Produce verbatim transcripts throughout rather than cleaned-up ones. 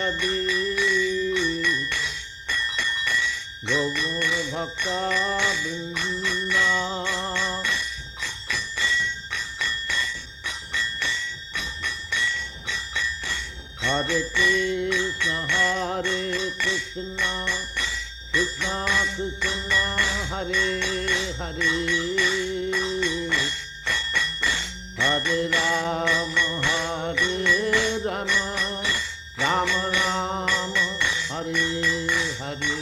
यदि गौर भक्ता वृंदा हरे कृष्ण हरे कृष्ण कृष्ण कृष्ण हरे हरे हरे राम हरे राम राम राम हरे हरे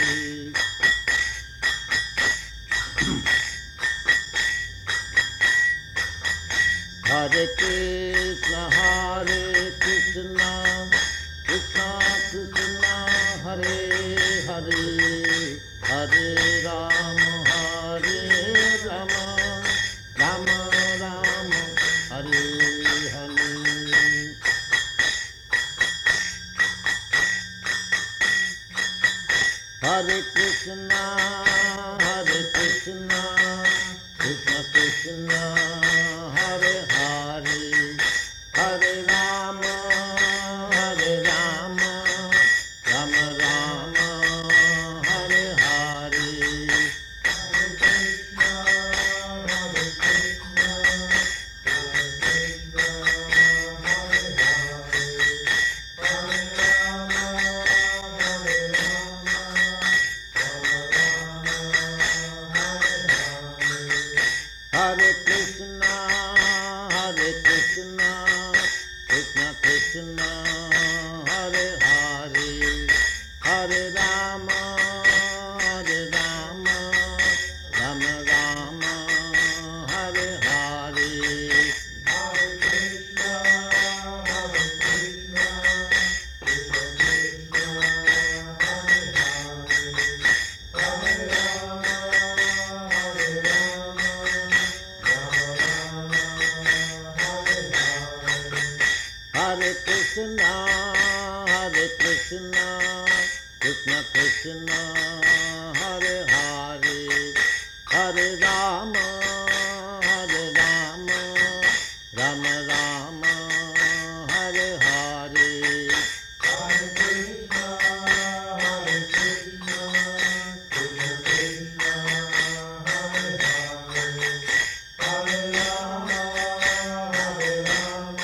हरे कृष्ण हरे कृष्ण कृष्ण कृष्ण हरे हरे हरे राम हरे राम राम राम हरे हरे हरे कृष्ण हरे कृष्ण कृष्ण कृष्ण हरे हरे हरे राम हरे राम राम राम हरे हरे हरे कृष्ण हरे कृष्ण कृष्ण कृष्ण हरे हरे हरे राम हरे राम राम राम हरे हरे हरे कृष्ण हरे कृष्ण कृष्ण कृष्ण हरे हरे हरे राम हरे राम हरे कृष्ण हरे कृष्ण कृष्ण कृष्ण हरे हरे हरे राम हरे राम राम राम हरे हरे हरे कृष्ण हरे कृष्ण कृष्ण कृष्ण हरे हरे हरे राम हरे राम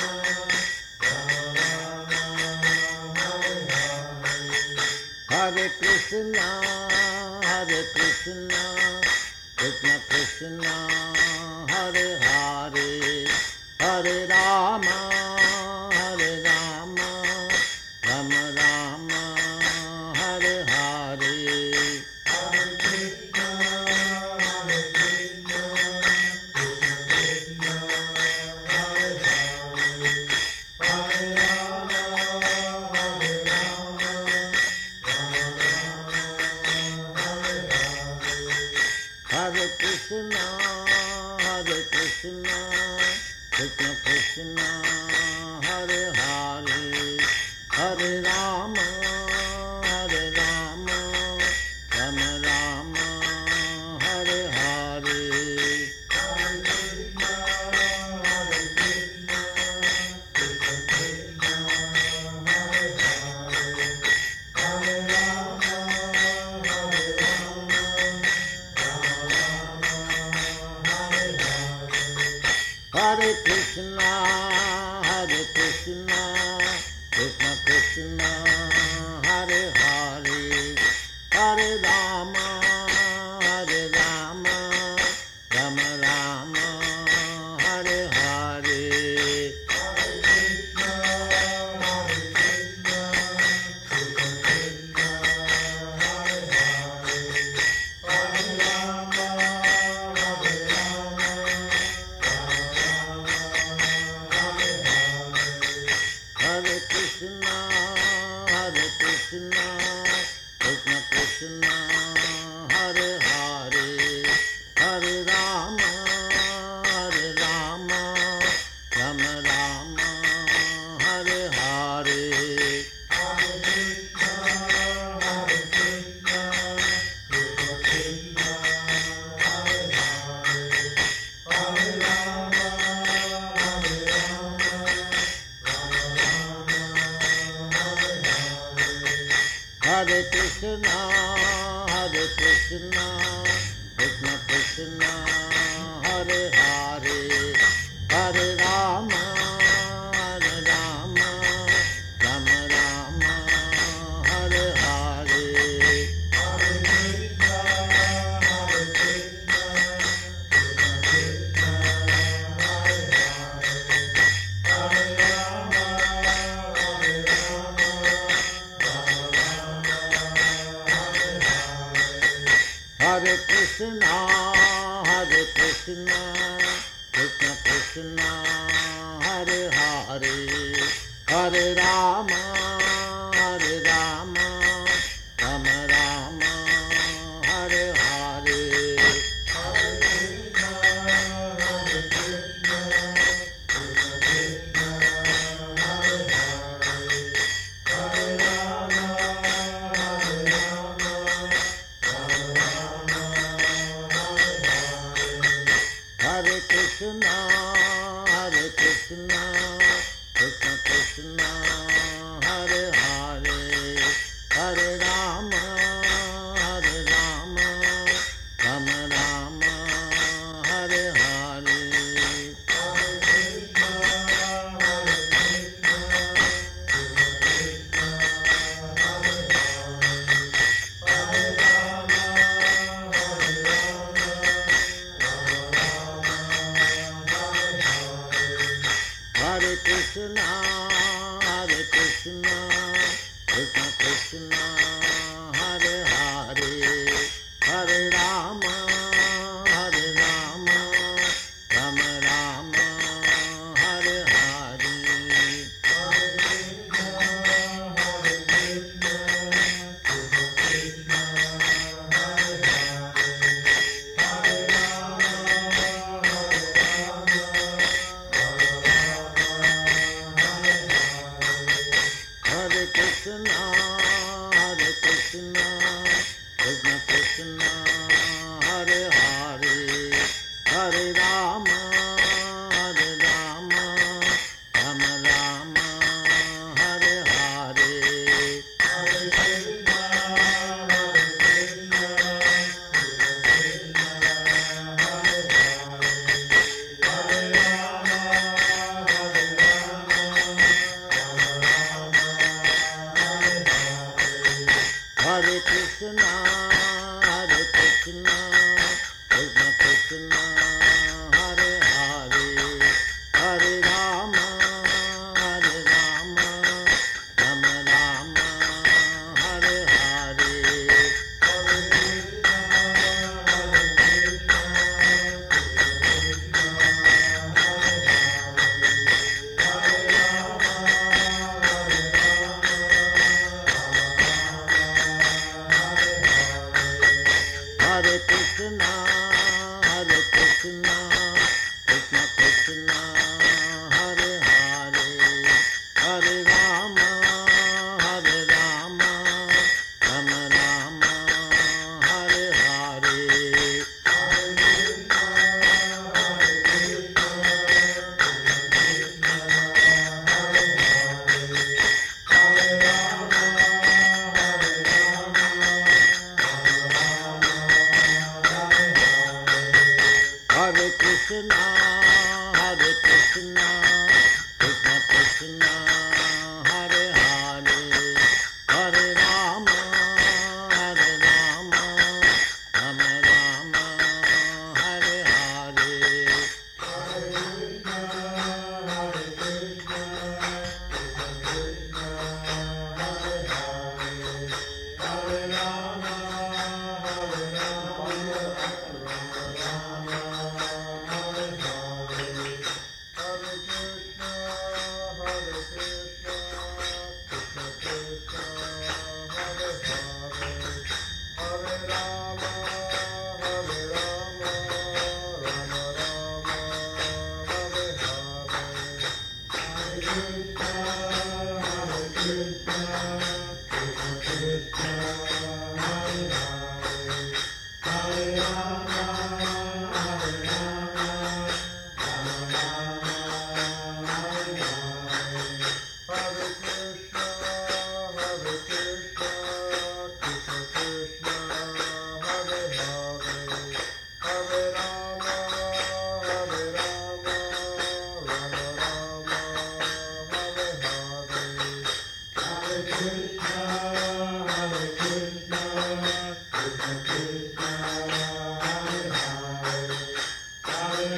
हरे कृष्ण हरे कृष्ण कृष्ण कृष्ण हरे हरे हरे राम हरे राम राम राम हरे हरे हरे कृष्ण हरे कृष्ण कृष्ण कृष्ण हरे हरे हरे राम हरे राम हरे कृष्ण हरे कृष्ण कृष्ण कृष्ण हरे हरे हरे राम हरे राम राम राम हरे हरे हरे कृष्ण हरे कृष्ण कृष्ण कृष्ण हरे हरे हरे राम हरे राम हरे कृष्ण हरे कृष्ण कृष्ण कृष्ण हरे हरे हरे राम हरे राम राम राम हरे हरे हरे कृष्ण हरे कृष्ण कृष्ण कृष्ण हरे हरे हरे राम हरे राम हरे कृष्ण हरे Krishna Krishna Krishna Hare Hare Hare Ram Hare Krishna, Hare Krishna, Krishna Krishna, Hare Hare, Hare Rama, Hare Rama, Rama Rama, Hare Hare. Hare Krishna, Hare Krishna, Krishna Krishna, Hare Hare, Hare Rama, Hare Rama, Rama Rama, Hare Hare. Hare Krishna, Hare Krishna, Krishna Krishna, Hare Hare, Hare Rama, Hare Rama, Rama Rama, Hare Hare. Hare Krishna, Hare Krishna, Krishna Krishna, Hare Hare, Hare Rama, Hare Rama, Rama Rama, Hare Hare. Hare Krishna, Hare Krishna, Krishna Krishna, Hare Hare, Hare Rama, Hare Rama, Rama Rama, Hare Hare. Hare Krishna, Hare Krishna, Krishna Krishna, Hare Hare, Hare Rama, Hare Rama, Rama Rama, Hare Hare. Hare Krishna, Hare Krishna, Krishna Krishna, Hare Hare, Hare Rama, Hare Rama, Rama Rama, Hare Hare. Hare Krishna, Hare Krishna, Krishna Krishna, Hare Hare, Hare Rama, Hare Rama, Rama Rama, Hare Hare. Hare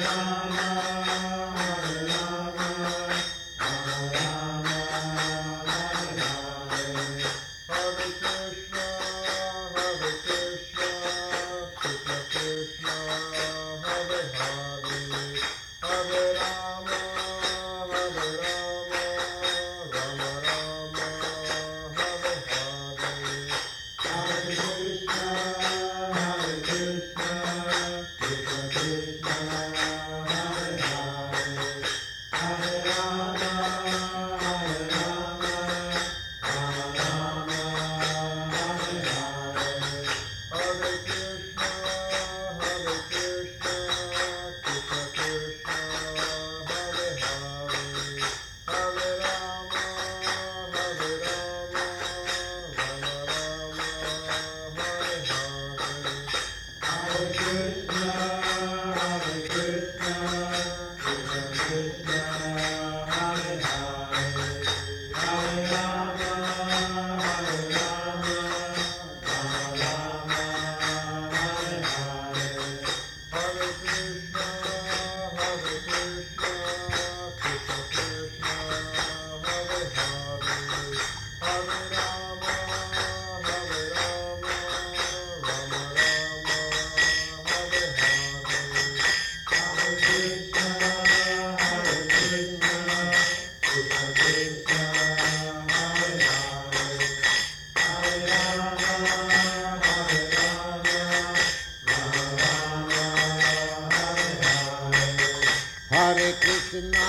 Hare Krishna,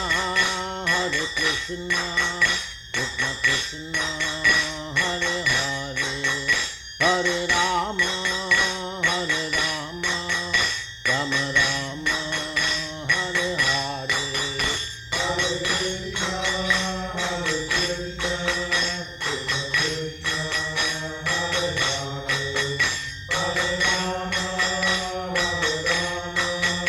Hare Krishna, Krishna Krishna, Hare Hare, Hare Rama, Hare Rama, Rama Rama, Hare Hare. Hare Krishna, Hare Krishna, Krishna Krishna, Hare Hare, Hare Rama, Hare Rama,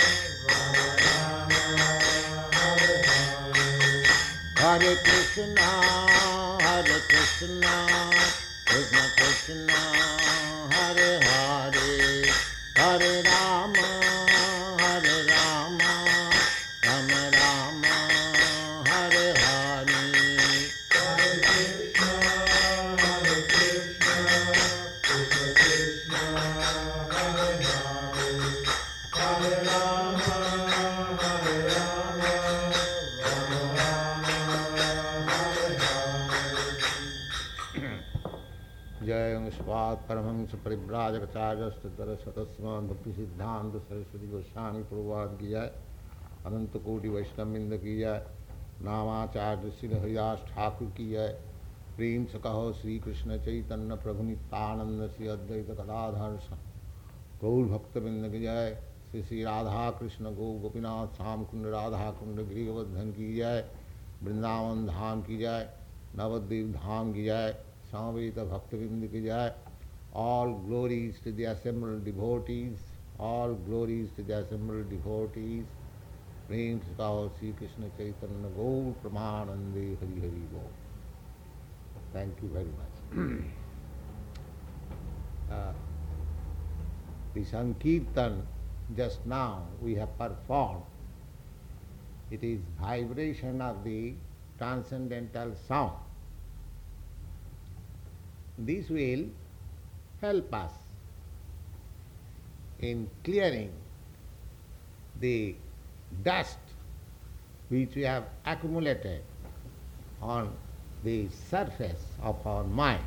Hare Krishna, Hare Krishna, Krishna Krishna, Hare Hare, Hare Rama, Hare Rama, Rama Rama, Hare Hare. Hare Krishna, Hare Krishna, Krishna Krishna, Hare Hare, Hare Rama, Hare Rama, Rama Rama. जय स्वाद परमहंस परिव्राजकाचार्यस्ततर शतस्मान भक्ति सिद्धांत सरस्वती गोस्वामी प्रभुपाद की जय, अनंत कोटि वैष्णववृंद की जय, नामाचार्य श्री हरिदास ठाकुर की जय। प्रेम से कहो श्री कृष्ण चैतन्य प्रभु नित्यानंद श्री अद्वैत गदाधर गौर भक्तवृंद की जय। श्री श्री राधा कृष्ण गौ गोपीनाथ श्याम कुंड राधा कुंड गिरिवर्धन की जय। वृंदावन धाम की जय, नवद्वीप धाम की जय, Samaveta Bhaktavinda ki jai. All glories to the assembled devotees, all glories to the assembled devotees. Prem se kaho Sri Krishna Chaitanya Gaur Pramanande Hari Hari Gaur. Thank you very much. uh, the Sankirtan just now we have performed. It is vibration of the transcendental sound. This will help us in clearing the dust which we have accumulated on the surface of our mind.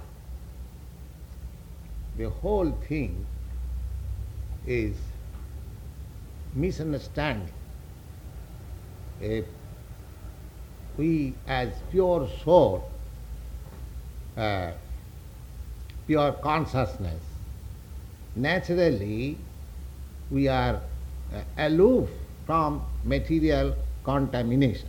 The whole thing is misunderstanding. If we as pure soul, uh, pure consciousness, naturally we are uh, aloof from material contamination.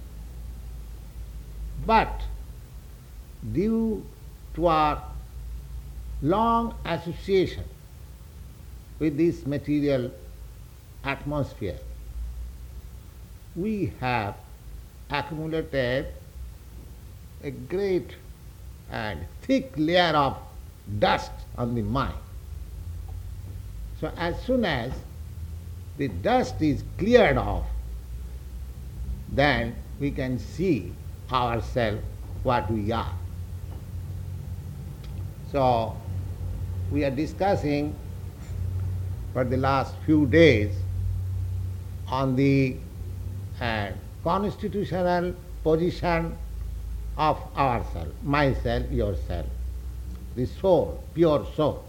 But due to our long association with this material atmosphere, we have accumulated a great and thick layer of dust on the mind. So as soon as the dust is cleared off, then we can see ourselves what we are. So, we are discussing for the last few days on the uh, constitutional position of ourself, myself, yourself, the soul, pure soul.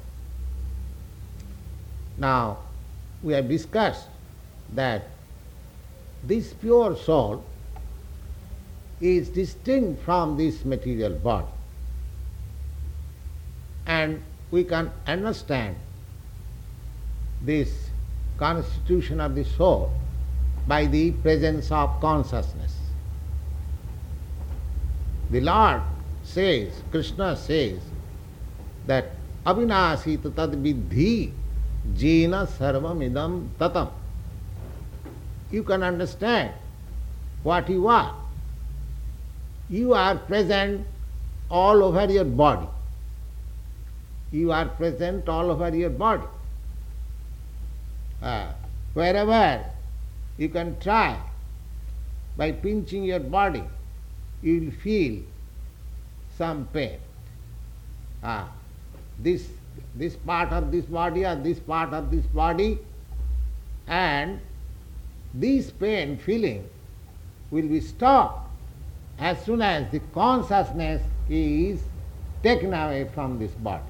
Now, we have discussed that this pure soul is distinct from this material body, and we can understand this constitution of the soul by the presence of consciousness. The Lord says, Krishna says, that avinashita tad vidhi jena sarvam idam tatam. You can understand what you are. You are present all over your body. You are present all over your body. Uh, wherever you can try, by pinching your body, you will feel some pain. Ah, this, this part of this body or this part of this body, and this pain feeling will be stopped as soon as the consciousness is taken away from this body.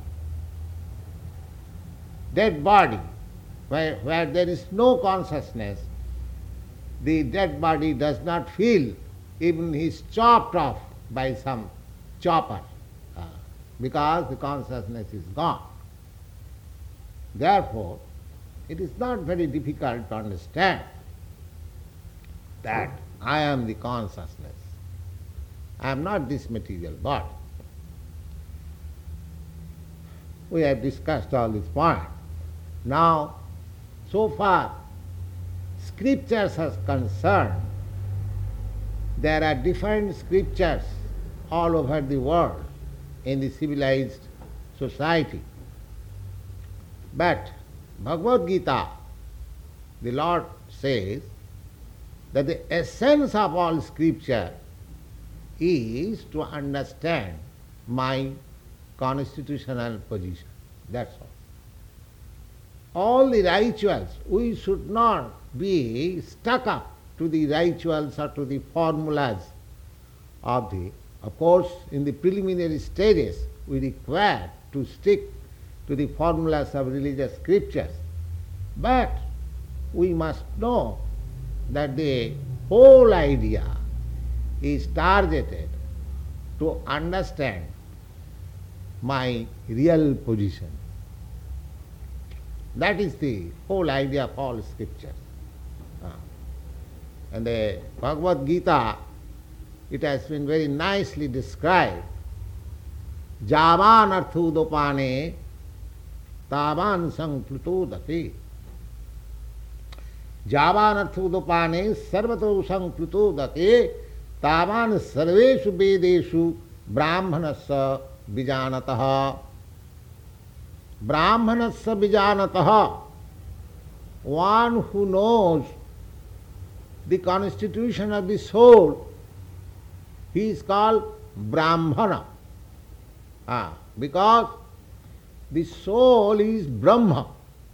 Dead body, where, where there is no consciousness, the dead body does not feel even he is chopped off by some chopper, uh, because the consciousness is gone. Therefore, it is not very difficult to understand that I am the consciousness. I am not this material body. We have discussed all these points. Now, so far, scriptures are concerned, there are different scriptures all over the world in the civilized society. But Bhagavad Gita, the Lord says that the essence of all scripture is to understand my constitutional position. That's all. All the rituals, we should not be stuck up to the rituals or to the formulas of the, of course, in the preliminary stages, we require to stick to the formulas of religious scriptures. But we must know that the whole idea is targeted to understand my real position. That is the whole idea of all scriptures. Uh, and the Bhagavad Gita, it has been very nicely described. Javan arthudopane tavan sankplutodati. Javan arthudopane sarvato sankplutodati tavan sarveshu vedeshu brahmanasya vijanataha. Brahmanasya vijanataha. One who knows the constitution of the soul, he is called Brahmana. Ah, because the soul is Brahma.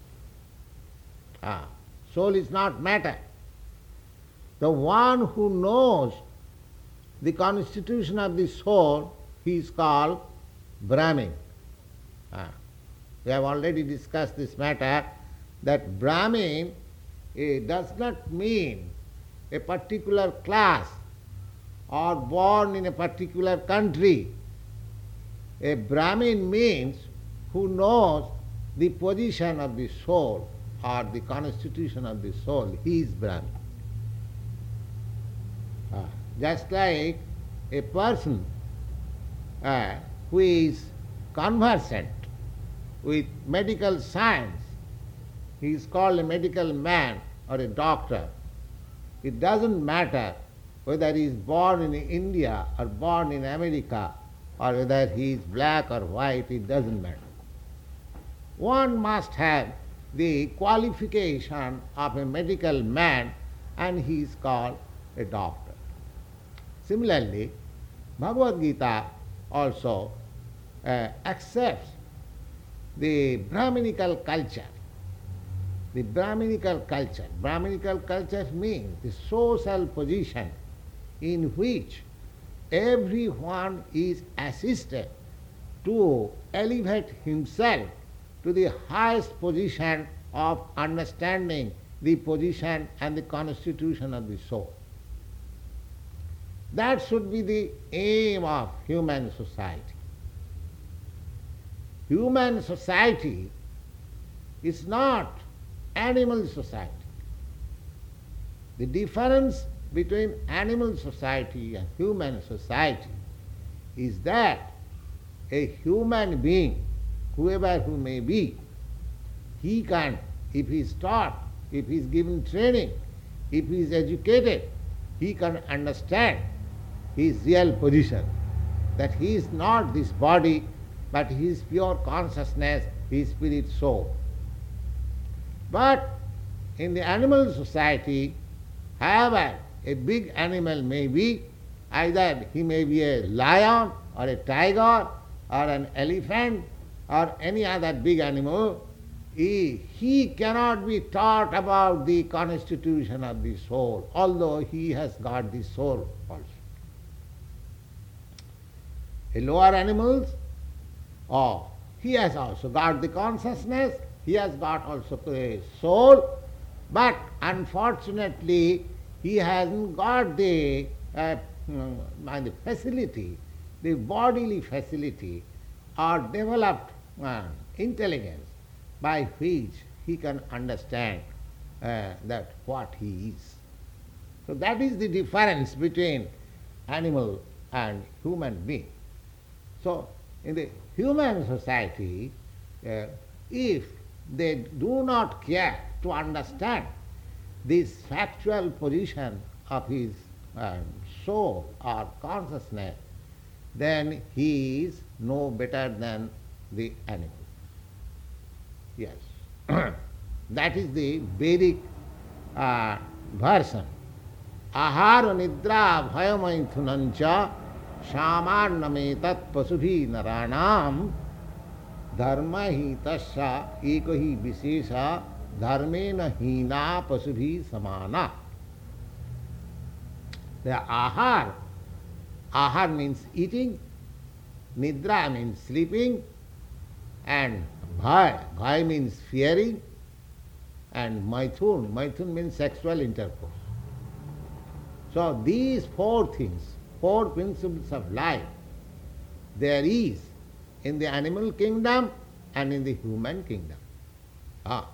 Ah, soul is not matter. The one who knows the constitution of the soul, he is called Brahmin. Ah. We have already discussed this matter, that Brahmin eh, does not mean a particular class or born in a particular country. A Brahmin means who knows the position of the soul or the constitution of the soul. He is Brahmin. Ah, just like a person uh, who is conversant with medical science, he is called a medical man or a doctor. It doesn't matter whether he is born in India or born in America or whether he is black or white, it doesn't matter. One must have the qualification of a medical man, and he is called a doctor. Similarly, Bhagavad Gita also uh, accepts the Brahminical culture. The Brahminical culture. Brahminical culture means the social position in which everyone is assisted to elevate himself to the highest position of understanding the position and the constitution of the soul. That should be the aim of human society. Human society is not animal society. The difference between animal society and human society is that a human being, whoever who may be, he can, if he is taught, if he is given training, if he is educated, he can understand his real position, that he is not this body, but he is pure consciousness, his spirit soul. But in the animal society, however a big animal may be, either he may be a lion or a tiger or an elephant or any other big animal, he, he cannot be taught about the constitution of the soul, although he has got the soul also. A lower animals, oh, he has also got the consciousness, he has got also a soul, but unfortunately he hasn't got the, uh, the facility, the bodily facility or developed uh, intelligence by which he can understand uh, that what he is. So that is the difference between animal and human being. So in the human society, uh, if they do not care to understand this factual position of his uh, soul or consciousness, then he is no better than the animal. Yes. That is the Vedic uh, version. Ahara nidra bhayamaithunancha shamarnametat pasubhi naranam dharma hi tasya ekahi visesha dharmena hina pasubhi samana. The ahar, ahar means eating, nidra means sleeping, and bhay, bhay means fearing, and maithun, maithun means sexual intercourse. So these four things, four principles of life, there is in the animal kingdom and in the human kingdom. Ah.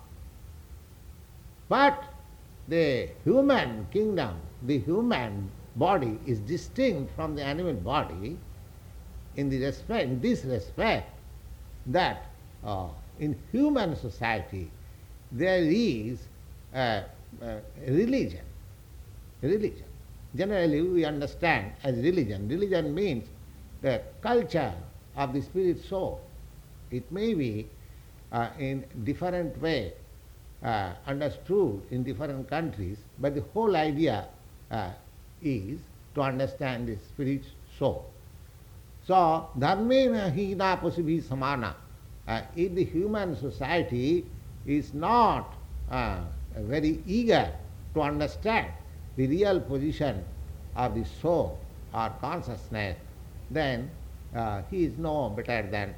But the human kingdom, the human body is distinct from the animal body in the respect, in this respect, that uh, in human society there is a, a religion. Religion. Generally we understand as religion. Religion means the culture of the spirit soul. It may be uh, in different way uh, understood in different countries, but the whole idea uh, is to understand the spirit soul. So, dharmena hina pasubhi samana. Uh, if the human society is not uh, very eager to understand the real position of the soul or consciousness, then uh, he is no better than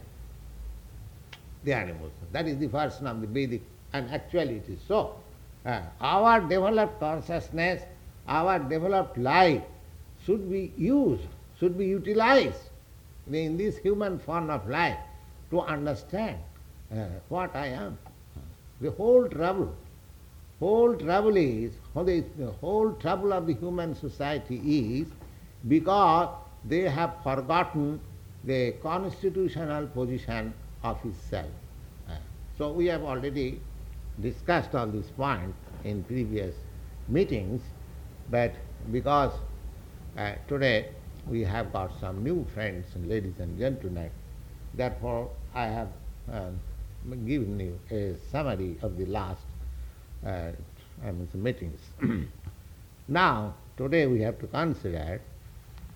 the animals. That is the version of the Vedic, and actually it is so. Uh, our developed consciousness, our developed life should be used, should be utilized in this human form of life to understand uh, what I am. The whole trouble, whole trouble is, the whole trouble of the human society is because they have forgotten the constitutional position of his self. Uh, so we have already discussed all these points in previous meetings, but because uh, today we have got some new friends, ladies and gentlemen, therefore I have um, given you a summary of the last uh, I mean, meetings. Now, today we have to consider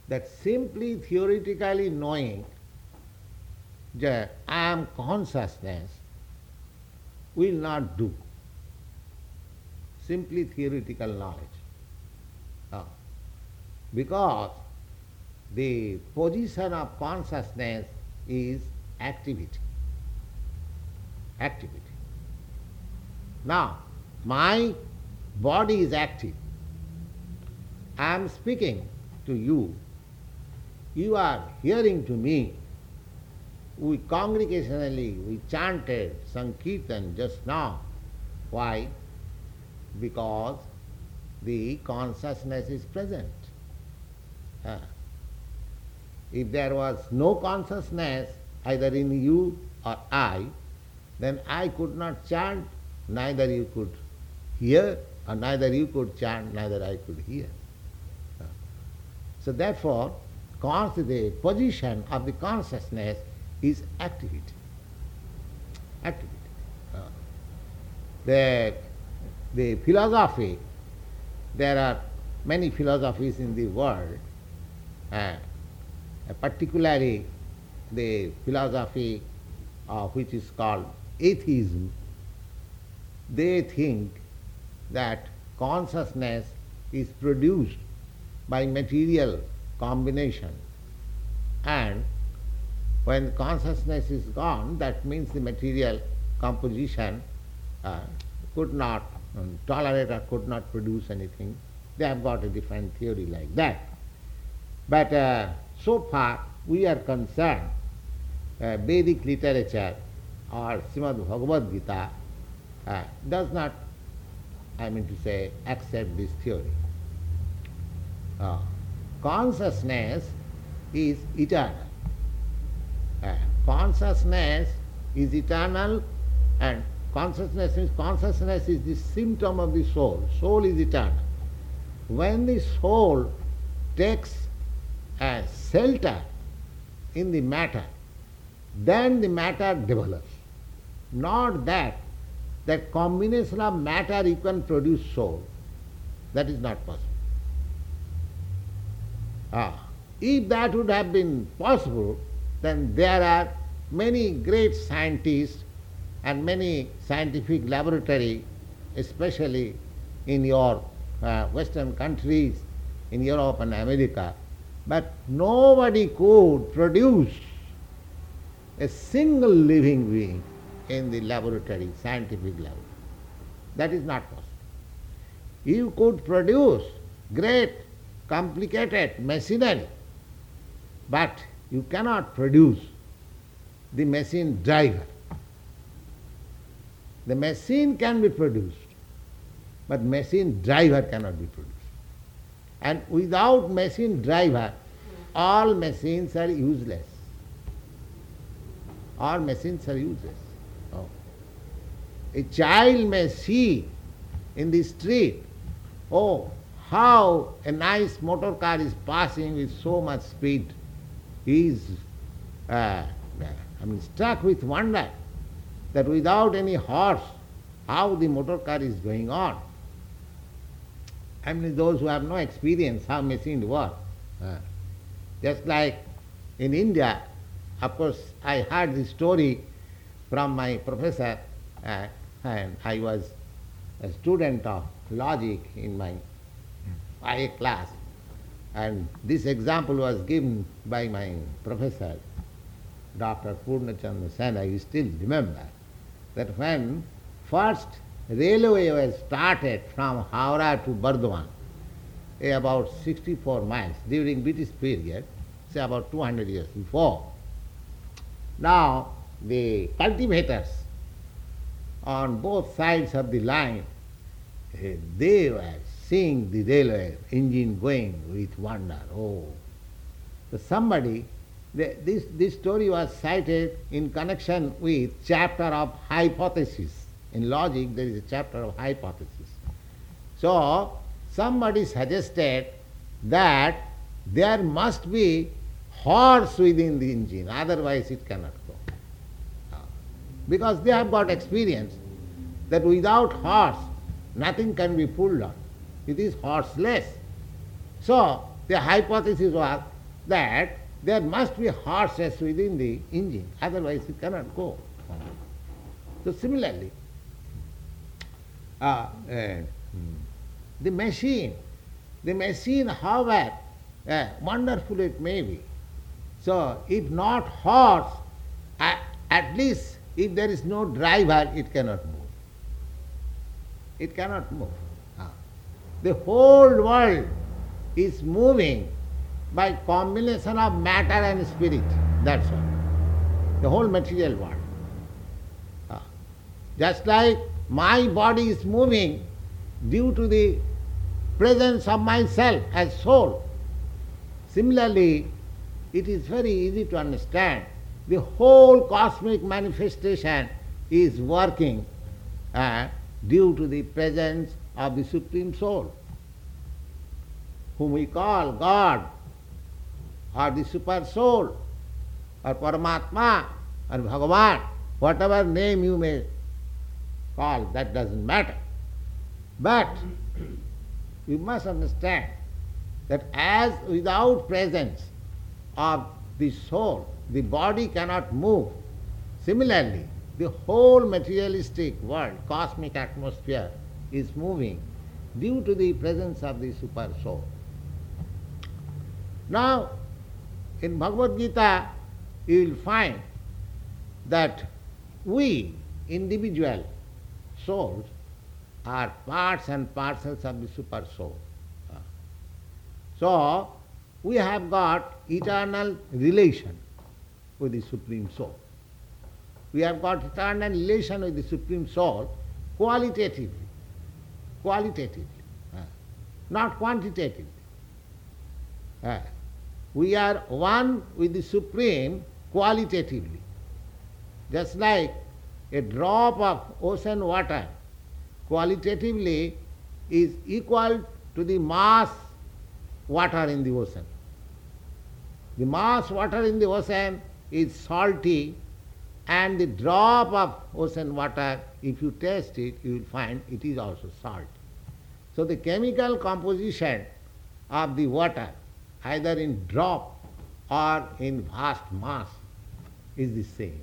that simply theoretically knowing that I am consciousness will not do. Simply theoretical knowledge. Uh, because the position of consciousness is activity. Activity. Now, my body is active. I am speaking to you. You are hearing to me. We congregationally, we chanted Sankirtan just now. Why? Because the consciousness is present. Uh, if there was no consciousness either in you or I, then I could not chant, neither you could hear, or neither you could chant, neither I could hear. Uh, so therefore, the position of the consciousness is activity. Activity. Uh, the, the philosophy, there are many philosophies in the world, uh, particularly the philosophy uh, which is called atheism. They think that consciousness is produced by material combination, and when consciousness is gone, that means the material composition uh, could not um, tolerate or could not produce anything. They have got a different theory like that. But uh, so far we are concerned, uh, Vedic literature or Srimad Bhagavad Gita uh, does not, I mean to say, accept this theory. Uh, consciousness is eternal. Uh, consciousness is eternal, and consciousness means consciousness is the symptom of the soul. Soul is eternal. When the soul takes a shelter in the matter, then the matter develops. Not that that combination of matter you can produce soul. That is not possible. Ah, if that would have been possible, then there are many great scientists and many scientific laboratories, especially in your uh, Western countries, in Europe and America, but nobody could produce a single living being in the laboratory, scientific laboratory. That is not possible. You could produce great, complicated machinery, but you cannot produce the machine driver. The machine can be produced, but machine driver cannot be produced. And without machine driver, all machines are useless. All machines are useless. Oh. A child may see in the street, oh, how a nice motor car is passing with so much speed. He is uh, I mean, struck with wonder that without any horse, how the motor car is going on. I mean, those who have no experience how machines work. Uh, just like in India, of course, I heard the story from my professor, uh, and I was a student of logic in my I A class. And this example was given by my professor, Doctor Purnachandra Sen. I still remember that when first railway was started from Howrah to Burdwan, about sixty-four miles during British period, say about two hundred years before. Now the cultivators on both sides of the line, they were seeing the railway engine going with wonder. Oh, so somebody, the, this, this story was cited in connection with chapter of hypothesis. In logic there is a chapter of hypothesis. So somebody suggested that there must be horse within the engine, otherwise it cannot go. Because they have got experience that without horse nothing can be pulled on. It is horseless. So the hypothesis was that there must be harshness within the engine, otherwise it cannot go. So similarly, uh, uh, the machine, the machine, however uh, wonderful it may be, so if not horse, uh, at least if there is no driver, it cannot move. It cannot move. Ah. The whole world is moving by combination of matter and spirit. That's all. The whole material world. Ah. Just like my body is moving due to the presence of myself as soul. Similarly, it is very easy to understand the whole cosmic manifestation is working uh, due to the presence of the Supreme Soul, whom we call God, or the Super Soul, or Paramatma, or Bhagavan, whatever name you may call, that doesn't matter. But you must understand that as without presence of the soul, the body cannot move. Similarly, the whole materialistic world, cosmic atmosphere, is moving due to the presence of the Super Soul. Now, in Bhagavad Gita, you will find that we, individual souls, are parts and parcels of the Super Soul. So, we have got eternal relation with the Supreme Soul. We have got eternal relation with the Supreme Soul qualitatively, qualitatively, uh, not quantitatively. Uh, we are one with the Supreme qualitatively. Just like a drop of ocean water qualitatively is equal to the mass water in the ocean. The mass water in the ocean is salty, and the drop of ocean water, if you taste it, you will find it is also salt. So the chemical composition of the water, either in drop or in vast mass, is the same.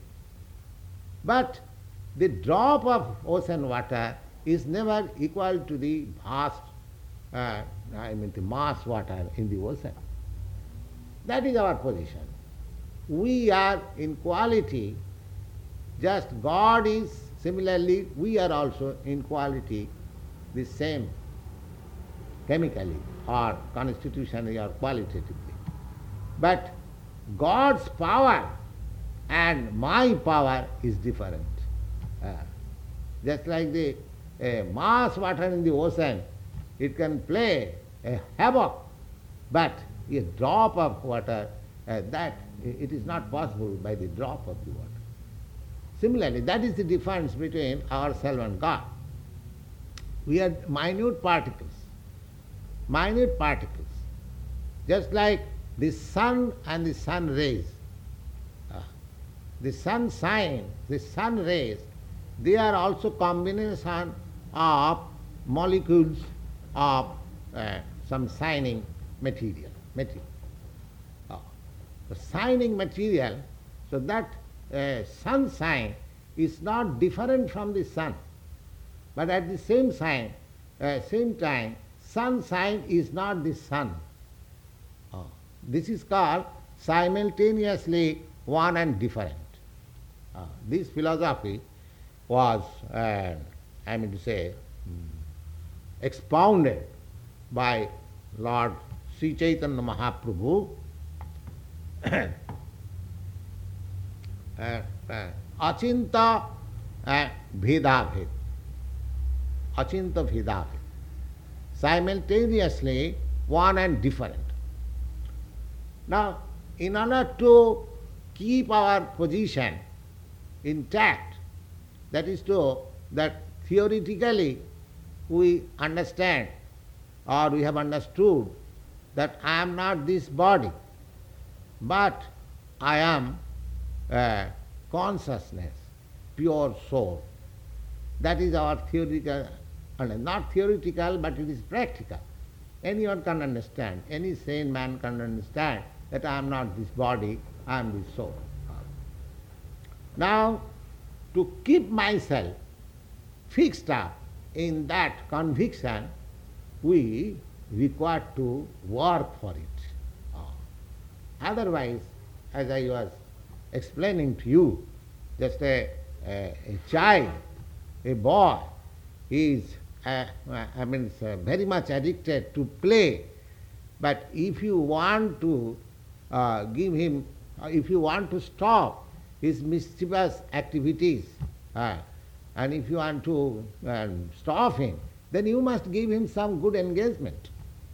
But the drop of ocean water is never equal to the vast, uh, I mean the mass water in the ocean. That is our position. We are in quality, just God is, similarly we are also in quality the same, chemically or constitutionally or qualitatively. But God's power and my power is different. Uh, just like the uh, mass water in the ocean, it can play a havoc, but a drop of water, uh, that it is not possible by the drop of the water. Similarly, that is the difference between ourselves and God. We are minute particles, minute particles, just like the sun and the sun rays. Uh, the sun shine, the sun rays, they are also combination of molecules of uh, some shining material. material. Uh, the shining material, so that uh, sunshine is not different from the sun, but at the same time, uh, same time, sunshine is not the sun. Uh, this is called simultaneously one and different. Uh, this philosophy was, uh, I mean to say, expounded by Lord Sri Chaitanya Mahaprabhu, uh, uh, Achinta uh, Bhedabhed, Achinta Bhedabhed, simultaneously one and different. Now, in order to keep our position intact, that is to, that theoretically we understand or we have understood that I am not this body, but I am uh, consciousness, pure soul. That is our theoretical, not theoretical, but it is practical. Anyone can understand, any sane man can understand that I am not this body, I am this soul. Now, to keep myself fixed up in that conviction, we require to work for it. Otherwise, as I was explaining to you, just a, a, a child, a boy, is uh, I mean, uh, very much addicted to play. But if you want to uh, give him, uh, if you want to stop his mischievous activities, uh, and if you want to uh, stop him, then you must give him some good engagement.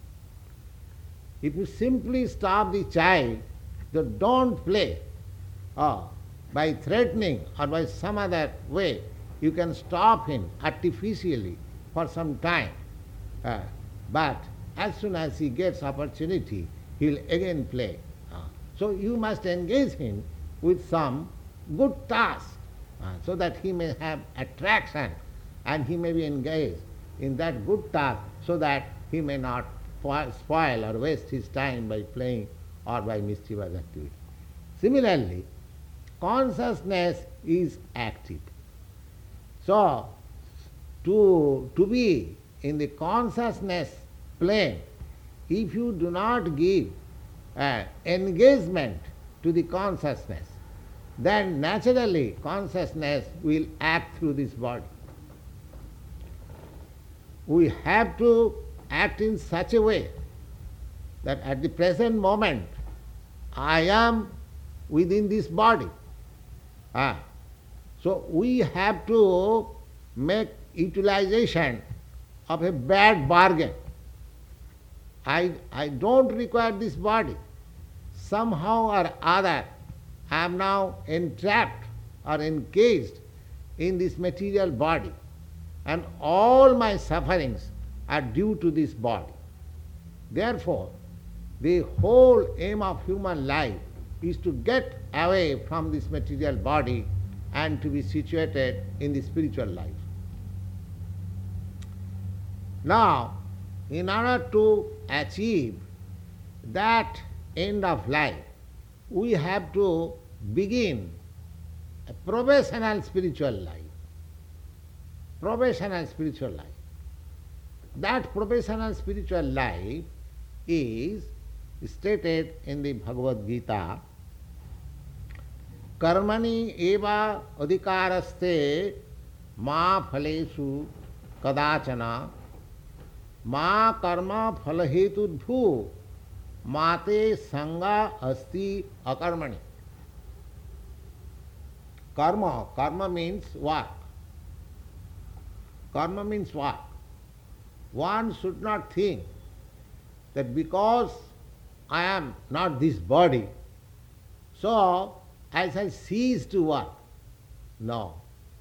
If you simply stop the child, that don't play, uh, by threatening or by some other way, you can stop him artificially for some time. Uh, but as soon as he gets opportunity, he'll again play. Uh, so you must engage him with some good task, uh, so that he may have attraction and he may be engaged in that good task, so that he may not spoil or waste his time by playing or by mischievous activity. Similarly, consciousness is active. So, to, to be in the consciousness plane, if you do not give uh, engagement to the consciousness, then naturally consciousness will act through this body. We have to act in such a way that at the present moment I am within this body. Ah. So we have to make utilization of a bad bargain. I, I don't require this body. Somehow or other I am now entrapped or encaged in this material body, and all my sufferings are due to this body. Therefore, the whole aim of human life is to get away from this material body and to be situated in the spiritual life. Now, in order to achieve that end of life, we have to begin a probational spiritual life. Probational spiritual life. That probational spiritual life is stated in the Bhagavad Gita, Karmani eva adhikaraste ma phalesu kadachana ma karma phalhetudbhu mate sanga asti akarmani. Karma, karma means what? Karma means what? One should not think that because I am not this body, so I shall cease to work. No.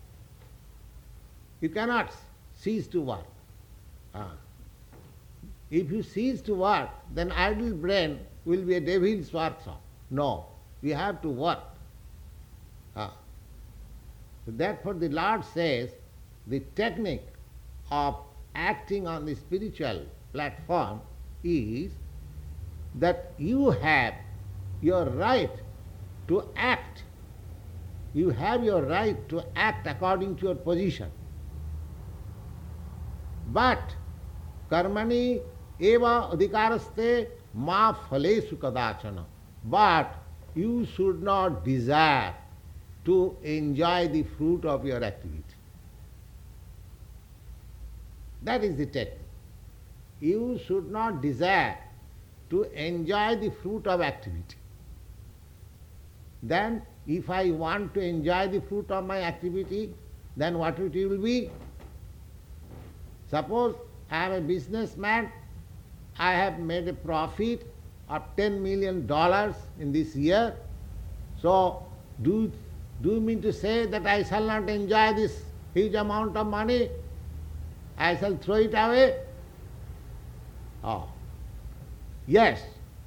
You cannot cease to work. Ah. If you cease to work, then idle brain will be a devil's workshop. No. We have to work. Ah. So therefore the Lord says the technique of acting on the spiritual platform is that you have your right to act. You have your right to act according to your position. But karmani eva adhikaraste ma phalesu kadachana. But you should not desire to enjoy the fruit of your activity. That is the technique. You should not desire to enjoy the fruit of activity. Then, if I want to enjoy the fruit of my activity, then what it will be? Suppose I am a businessman, I have made a profit of ten million dollars in this year. So, do, do you mean to say that I shall not enjoy this huge amount of money? I shall throw it away? Oh. Yes.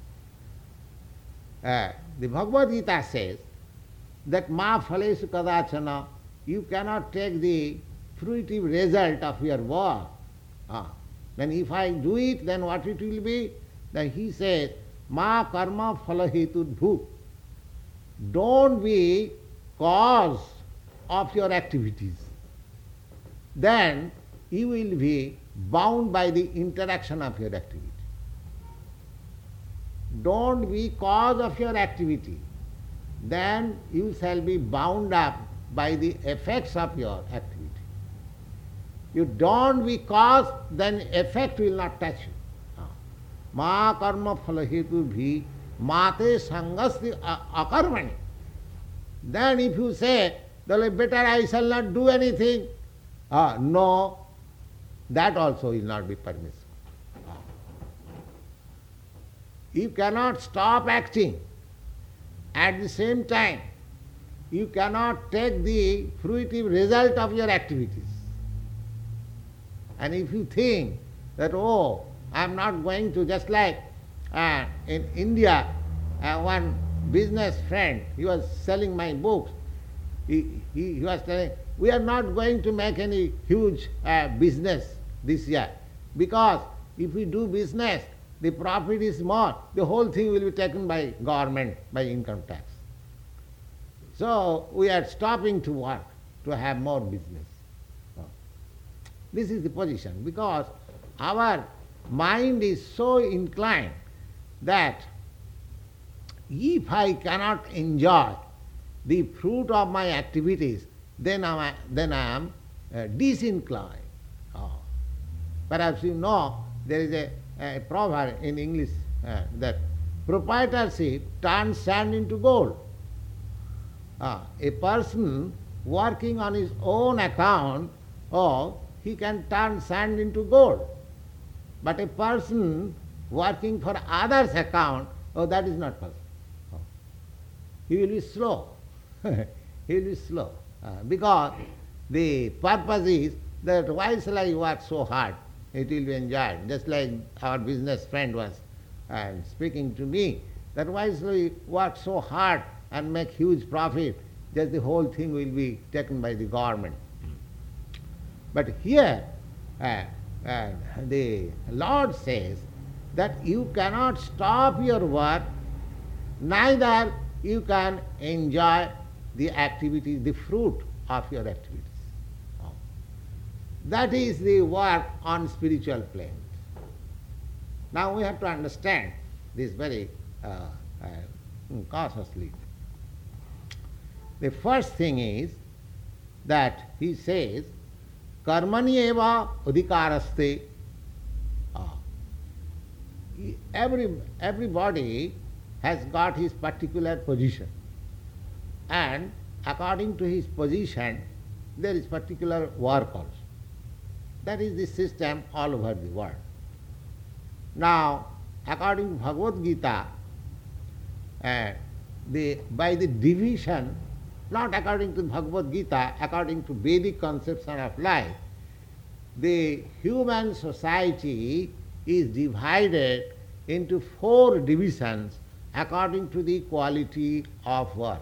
Uh, the Bhagavad Gita says that ma phalesu kadachana, you cannot take the fruitive result of your work. Ah. Then if I do it, then what it will be? Then he says, Ma karma phala hetud bhut. Don't be cause of your activities. Then you will be bound by the interaction of your activity. Don't be cause of your activity. Then you shall be bound up by the effects of your activity. You don't be cause, then effect will not touch you. Ma karma phala hetu bhi mate sangasthi akarmani. Then if you say, that better I shall not do anything, ah, no, that also will not be permissible. You cannot stop acting. At the same time, you cannot take the fruitive result of your activities. And if you think that, oh, I am not going to, just like uh, in India, uh, one business friend, he was selling my books, he, he, he was telling, we are not going to make any huge uh, business this year, because if we do business, the profit is more, the whole thing will be taken by government, by income tax. So we are stopping to work to have more business. This is the position, because our mind is so inclined that if I cannot enjoy the fruit of my activities, then I am, then I am uh, disinclined. Oh. Perhaps you know there is a, a proverb in English uh, that proprietorship turns sand into gold. Uh, a person working on his own account, oh, he can turn sand into gold. But a person working for others' account, oh, that is not possible. Oh. He will be slow. He will be slow. Uh, because the purpose is that why shall I work so hard? It will be enjoyed. Just like our business friend was uh, speaking to me, that why shall we work so hard and make huge profit? Just the whole thing will be taken by the government. But here, uh, uh, the Lord says that you cannot stop your work, neither you can enjoy the activities, the fruit of your activities. That is the work on spiritual plane. Now we have to understand this very uh, uh, cautiously. The first thing is that he says, Karmani eva adhikaraste. Ah. Every, everybody has got his particular position. And according to his position, there is particular work also. That is the system all over the world. Now, according to Bhagavad Gita, uh, the, by the division, not according to Bhagavad Gita, according to Vedic conception of life, the human society is divided into four divisions according to the quality of work.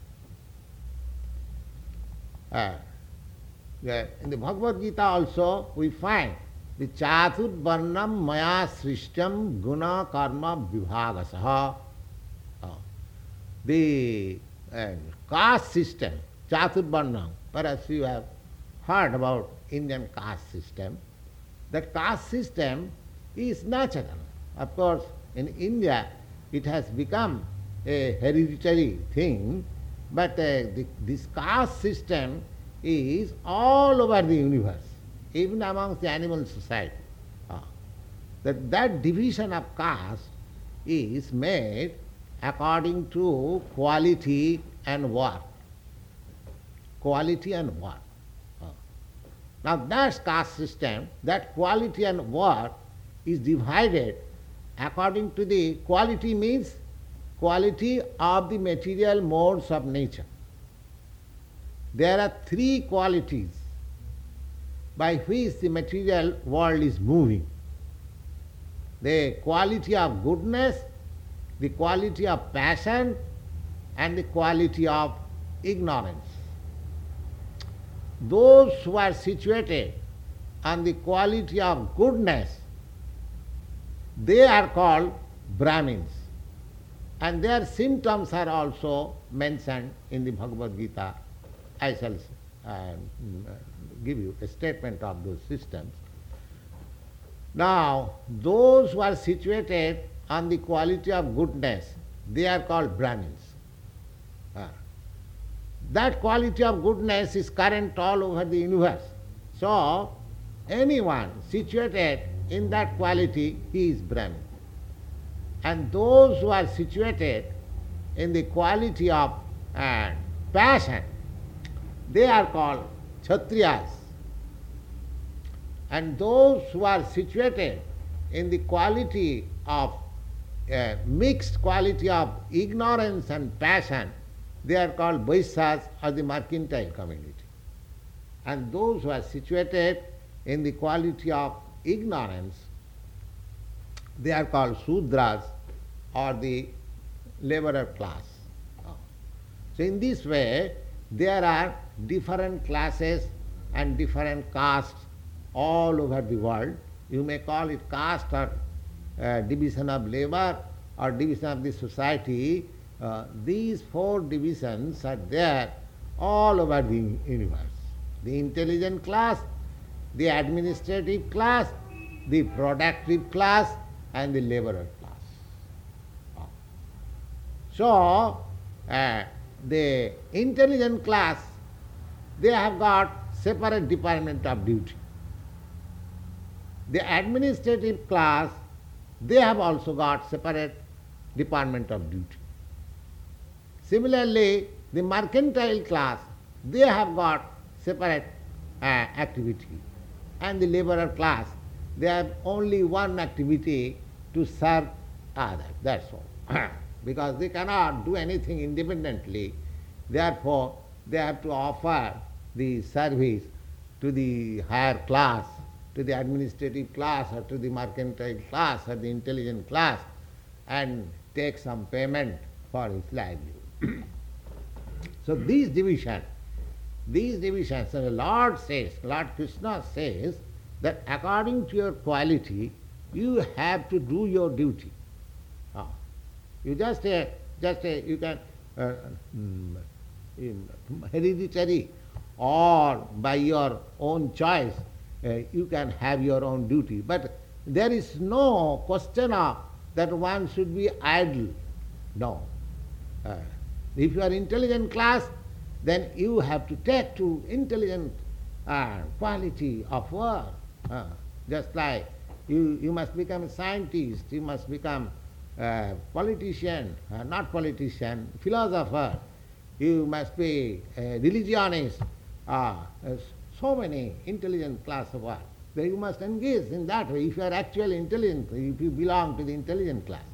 Uh, in the Bhagavad Gita also we find the Chatur Varnam Maya Srishtam Guna Karma Vibhagasaha. Uh, the uh, caste system, Chatur Varnam, perhaps you have heard about Indian caste system. That caste system is natural. Of course, in India it has become a hereditary thing, but uh, the, this caste system is all over the universe, even amongst the animal society. Uh, that, that division of caste is made according to quality and work. Quality and work. Uh, now that caste system, that quality and work is divided according to the quality means quality of the material modes of nature. There are three qualities by which the material world is moving. The quality of goodness, the quality of passion, and the quality of ignorance. Those who are situated on the quality of goodness, they are called Brahmins. And their symptoms are also mentioned in the Bhagavad Gita. I shall uh, give you a statement of those systems. Now, those who are situated on the quality of goodness, they are called Brahmins. Uh, that quality of goodness is current all over the universe. So, anyone situated in that quality, he is Brahmin. And those who are situated in the quality of uh, passion, they are called Kshatriyas. And those who are situated in the quality of uh, mixed quality of ignorance and passion, they are called Vaishyas or the mercantile community. And those who are situated in the quality of ignorance, they are called Sudras or the laborer class. So in this way, there are different classes and different castes all over the world. You may call it caste or uh, division of labor or division of the society. Uh, these four divisions are there all over the universe. The intelligent class, the administrative class, the productive class, and the laborer class. So, uh, the intelligent class, they have got separate department of duty. The administrative class, they have also got separate department of duty. Similarly, the mercantile class, they have got separate uh, activity. And the laborer class, they have only one activity to serve others. That's all. Because they cannot do anything independently. Therefore, they have to offer the service to the higher class, to the administrative class or to the mercantile class or the intelligent class, and take some payment for his livelihood. So these divisions, these divisions, and the Lord says, Lord Krishna says that according to your quality, you have to do your duty. Oh. You just, uh, just uh, you can, uh, mm, hereditary or by your own choice, uh, you can have your own duty. But there is no question of that one should be idle. No. Uh, if you are intelligent class, then you have to take to intelligent uh, quality of work. Uh, just like you, you must become a scientist, you must become a politician, uh, not politician, philosopher, you must be a religionist, uh, so many intelligent class of work. Then you must engage in that way if you are actually intelligent, if you belong to the intelligent class.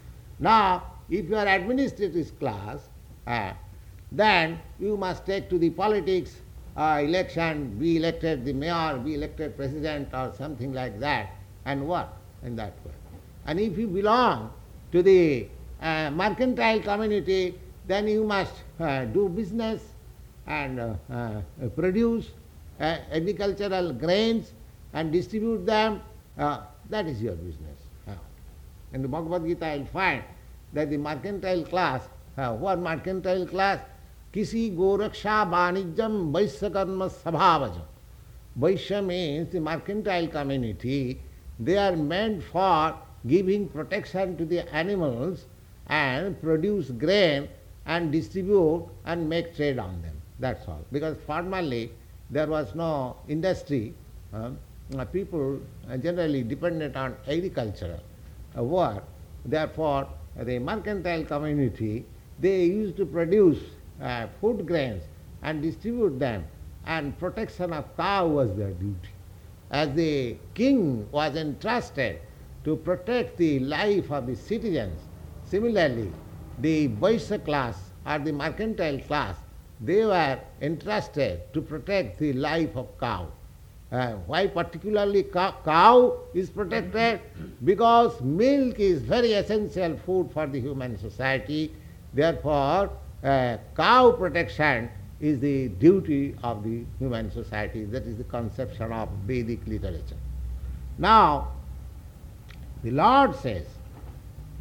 Now, if you are administrative class, uh, then you must take to the politics, uh, election, be elected the mayor, be elected president or something like that, and work in that way. And if you belong to the uh, mercantile community, then you must uh, do business and uh, uh, produce uh, agricultural grains and distribute them. Uh, that is your business. Uh, in the Bhagavad Gita, I will find that the mercantile class, uh, what mercantile class? Kisi goraksha vanijam vaishya karma sabhavaja. Vaishya means the mercantile community. They are meant for giving protection to the animals and produce grain and distribute and make trade on them. That's all. Because formerly there was no industry. Uh, people generally depended on agricultural uh, work. Therefore, the mercantile community, they used to produce uh, food grains and distribute them, and protection of cow was their duty. As the king was entrusted to protect the life of the citizens, similarly, the Vaishya class or the mercantile class, they were entrusted to protect the life of cow. Uh, why particularly cow, cow is protected? Because milk is very essential food for the human society. Therefore, uh, cow protection is the duty of the human society. That is the conception of Vedic literature. Now, the Lord says that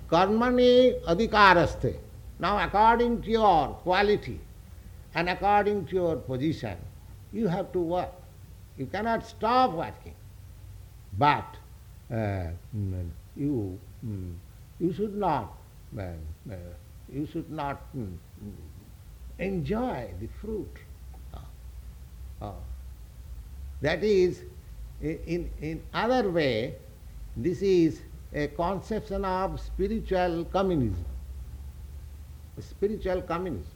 karmani adhikaraste. Now according to your quality and according to your position, you have to work. You cannot stop working. But uh, you mm, you should not uh, uh, you should not mm, enjoy the fruit. Uh, uh, that is, in in other way, this is a conception of spiritual communism. Spiritual communism.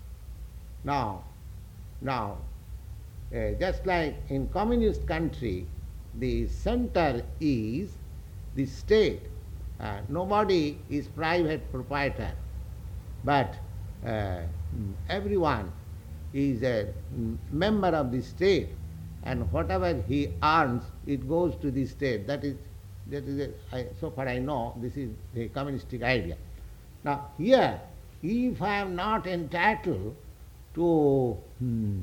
Now, now, uh, just like in communist country, the center is the state. Uh, nobody is private proprietor, but uh, everyone is a member of the state, and whatever he earns, it goes to the state. That is, that is a, I, so far I know, this is the communistic idea. Now here, if I am not entitled to hmm,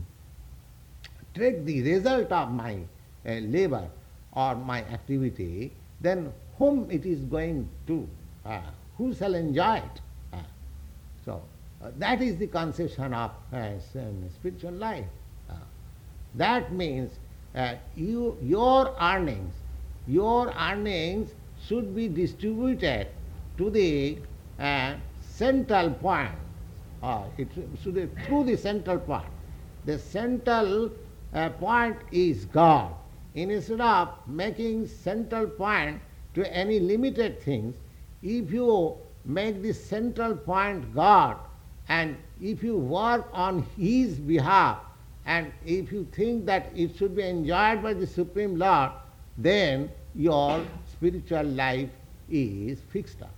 take the result of my uh, labor or my activity, then whom it is going to? Uh, who shall enjoy it? Uh, so uh, that is the conception of uh, spiritual life. Uh, that means uh, you, your earnings, your earnings should be distributed to the uh, central point. Uh, it should be through the central point. The central uh, point is God. Instead of making central point to any limited things, if you make the central point God, and if you work on His behalf, and if you think that it should be enjoyed by the Supreme Lord, then your spiritual life is fixed up.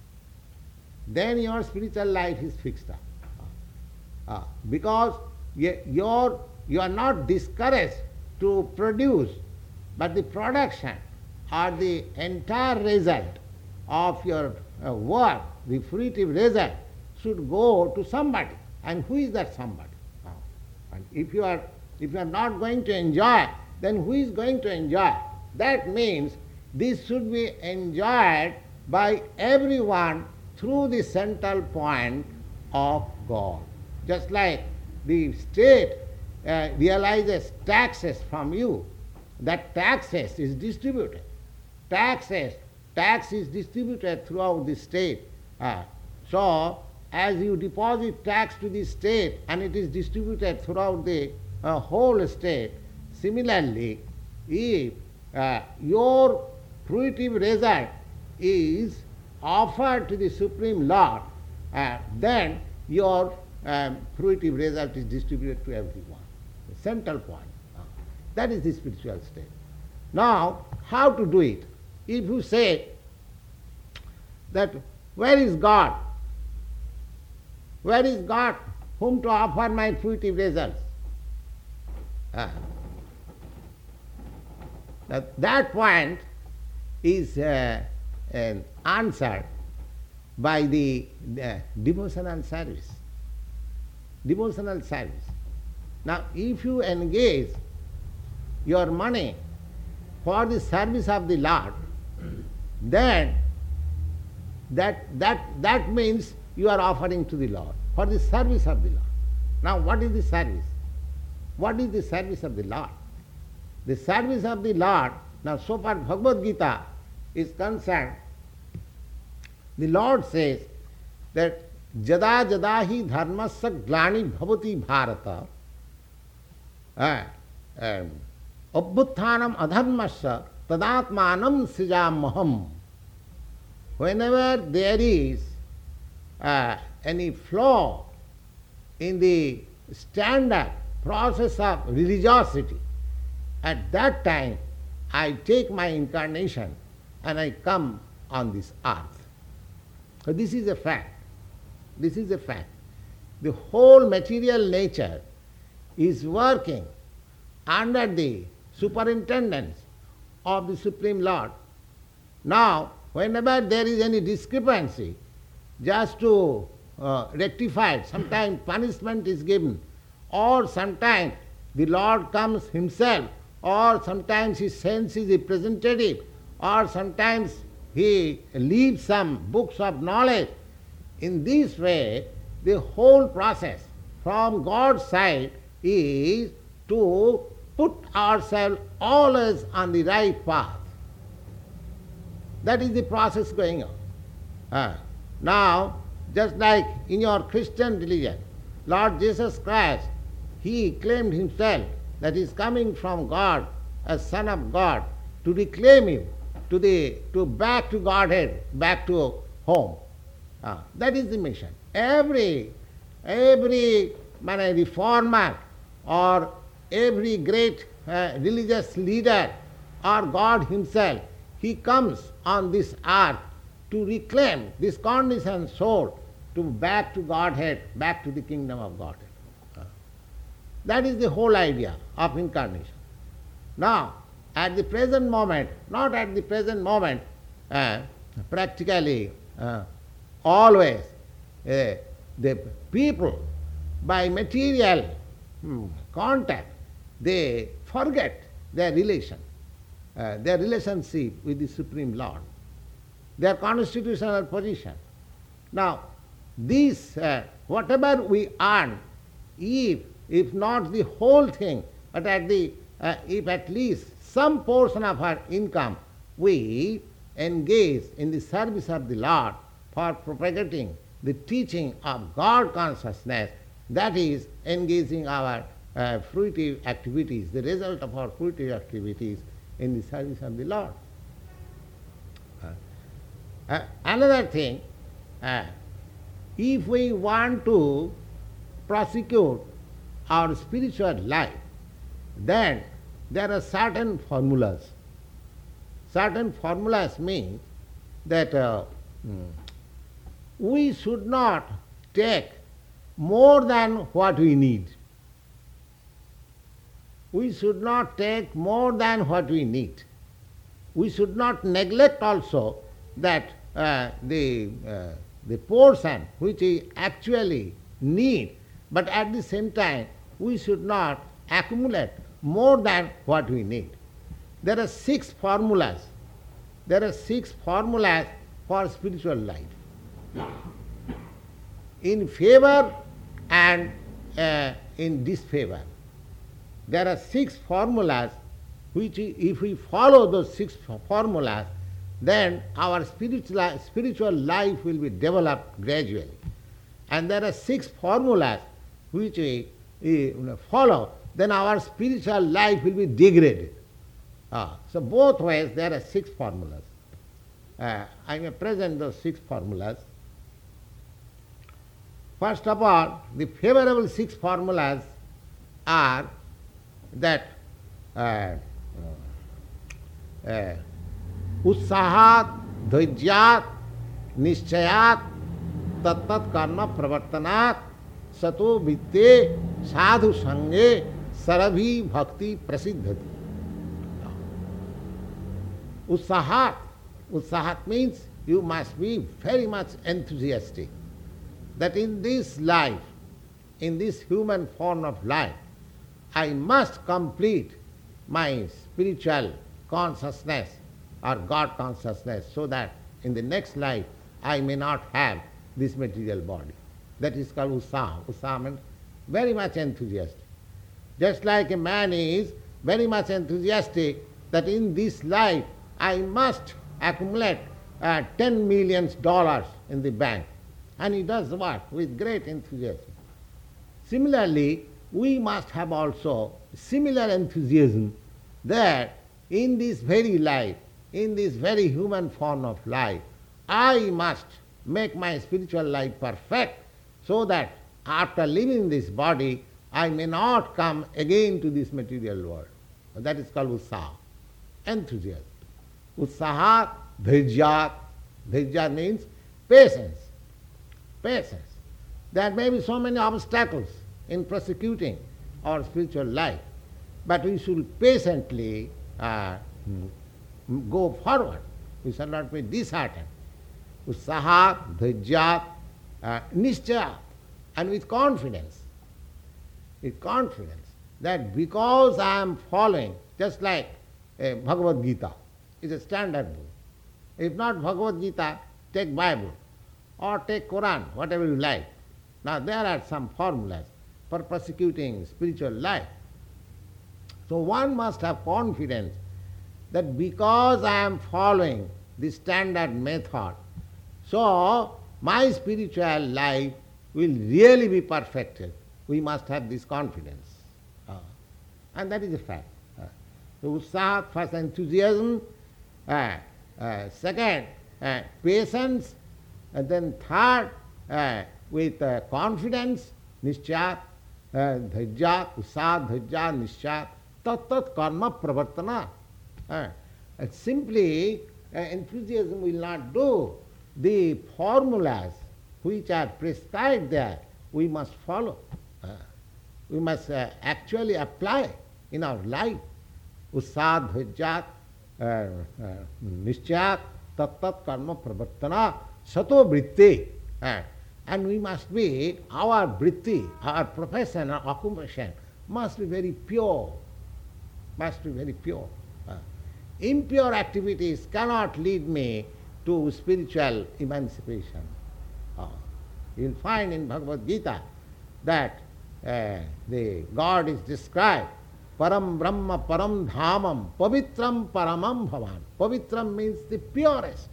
Then your spiritual life is fixed up. Uh, because you're, you are not discouraged to produce, but the production or the entire result of your uh, work, the fruitive result, should go to somebody. And who is that somebody? Uh, and if you are if you are not going to enjoy, then who is going to enjoy? That means this should be enjoyed by everyone through the central point of God. Just like the state uh, realizes taxes from you, that taxes is distributed. Taxes, tax is distributed throughout the state. Uh, so, as you deposit tax to the state and it is distributed throughout the uh, whole state, similarly, if uh, your fruitive result is offered to the Supreme Lord, uh, then your um, fruitive result is distributed to everyone. The central point. Uh, that is the spiritual state. Now, how to do it? If you say that where is God? Where is God whom to offer my fruitive results? Uh, that, that point is uh, an answered by the uh, devotional service. Devotional service. Now, if you engage your money for the service of the Lord, then that, that, that means you are offering to the Lord, for the service of the Lord. Now, what is the service? What is the service of the Lord? The service of the Lord, now so far Bhagavad Gita is concerned, the Lord says that jada jada hi dharmasya glani bhavati bharata abhuthanam adharmasya tadatmanam srijamaham. Whenever there is uh, any flaw in the standard process of religiosity, at that time I take my incarnation and I come on this earth. So this is a fact. This is a fact. The whole material nature is working under the superintendence of the Supreme Lord. Now, whenever there is any discrepancy, just to uh, rectify it, sometimes punishment is given, or sometimes the Lord comes Himself, or sometimes He sends His representative, or sometimes he leaves some books of knowledge. In this way, the whole process from God's side is to put ourselves always on the right path. That is the process going on. Ah. Now, just like in your Christian religion, Lord Jesus Christ, he claimed himself that he is coming from God as Son of God to reclaim you to the to back to Godhead, back to home. Ah, that is the mission. Every every man, reformer or every great uh, religious leader or God himself, he comes on this earth to reclaim this conditioned soul to back to Godhead, back to the kingdom of Godhead. That is the whole idea of incarnation. Now, at the present moment, not at the present moment, uh, practically uh, always uh, the people by material hmm, contact, they forget their relation, uh, their relationship with the Supreme Lord, their constitutional position. Now, this, uh, whatever we earn, if, if not the whole thing, but at the, uh, if at least some portion of our income we engage in the service of the Lord for propagating the teaching of God consciousness, that is engaging our uh, fruitive activities, the result of our fruitive activities in the service of the Lord. Uh, uh, another thing, uh, if we want to prosecute our spiritual life, then there are certain formulas. Certain formulas mean that uh, we should not take more than what we need. We should not take more than what we need. We should not neglect also that uh, the, uh, the portion which we actually need, but at the same time we should not accumulate more than what we need. There are six formulas. There are six formulas for spiritual life. In favor and uh, in disfavor. There are six formulas which, if we follow those six formulas, then our spiritual, spiritual life will be developed gradually. And there are six formulas which we, we follow, then our spiritual life will be degraded. Ah, so both ways there are six formulas. Uh, I may present those six formulas. First of all, the favorable six formulas are that uh, uh, उत्साहात धैर्यात निश्चयात तत्तत् कर्म प्रवर्तनात् सतो वित्ते साधु संगे सरभी भक्ति प्रसिद्धति. Utsahat. Utsahat means you must be very much enthusiastic that in this life, in this human form of life, I must complete my spiritual consciousness or God consciousness so that in the next life I may not have this material body. That is called Utsaha. Utsaha means very much enthusiastic. Just like a man is very much enthusiastic that in this life I must accumulate uh, ten million dollars in the bank. And he does what? With great enthusiasm. Similarly, we must have also similar enthusiasm that in this very life, in this very human form of life, I must make my spiritual life perfect so that after leaving this body, I may not come again to this material world. That is called Utsaha, enthusiasm. Utsaha dhaijyat. Dhaijya means patience. Patience. There may be so many obstacles in prosecuting our spiritual life, but we should patiently uh, go forward. We shall not be disheartened. Utsaha dhaijyat uh, nischayat, and with confidence. With confidence that because I am following, just like uh, Bhagavad Gita is a standard book. If not Bhagavad Gita, take Bible or take Quran, whatever you like. Now there are some formulas for prosecuting spiritual life. So one must have confidence that because I am following the standard method, so my spiritual life will really be perfected. We must have this confidence. Uh, and that is a fact. Uh, so Utsaha, first enthusiasm, uh, uh, second uh, patience, and then third uh, with uh, confidence, nischat, uh, dhajjat, Utsaha, dhajjat, nischat, tat tat karma pravartana. Uh, and simply uh, enthusiasm will not do. The formulas which are prescribed there, we must follow. Uh, we must uh, actually apply in our life. Utsaha, dhajjat, nischat, tat tat karma pravartana, sato vritti. Uh, and we must be, our vritti, our profession, our occupation must be very pure. Must be very pure. Uh, impure activities cannot lead me to spiritual emancipation. Uh, you will find in Bhagavad Gita that uh, the God is described, Param Brahma Param Dhamam Pavitram Paramam Bhavan. Pavitram means the purest.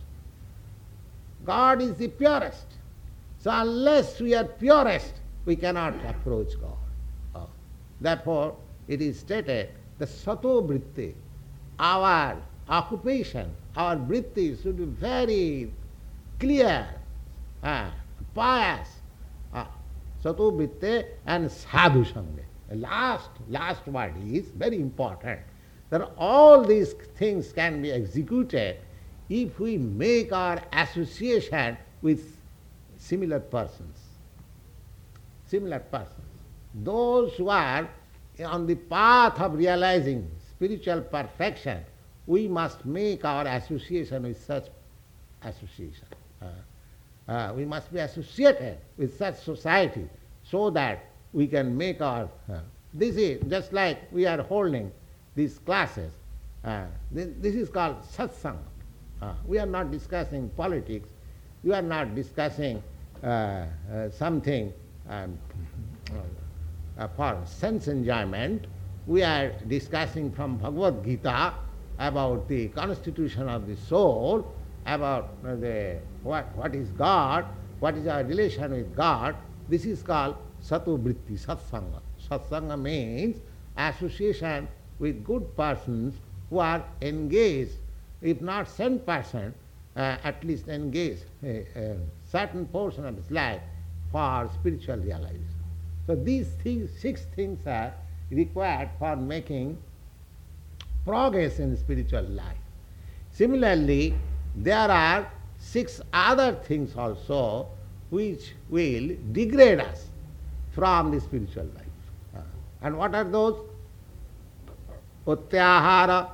God is the purest. So unless we are purest, we cannot approach God. Uh, therefore, it is stated, the sato vritti, our occupation, our vritti should be very clear, uh, pious, uh, sato vritti and sadhu sangha. The last, last word is very important. That all these things can be executed if we make our association with similar persons. Similar persons. Those who are on the path of realizing spiritual perfection, we must make our association with such association. Uh, uh, we must be associated with such society so that we can make our... Uh, this is just like we are holding these classes. Uh, this, this is called satsang. Uh, we are not discussing politics. We are not discussing uh, uh, something um, uh, for sense enjoyment. We are discussing from Bhagavad Gita about the constitution of the soul, about uh, the what, what is God, what is our relation with God. This is called sato vritti, satsanga. Satsanga means association with good persons who are engaged, if not one hundred percent, uh, at least engaged a, a certain portion of his life for spiritual realization. So these things, six things are required for making progress in spiritual life. Similarly, there are six other things also which will degrade us from the spiritual life. Uh, and what are those? Utyahara,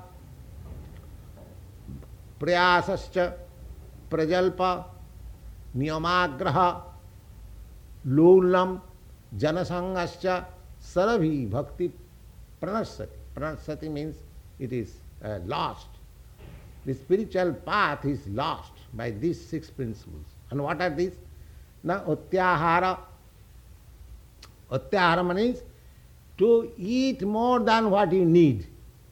prayasascha, prajalpa, niyamagraha, lulam, janasangascha, sarabhi bhakti pranasati. Pranasati means it is uh, lost. The spiritual path is lost by these six principles. And what are these? Now, utyahara. Utyahara means to eat more than what you need,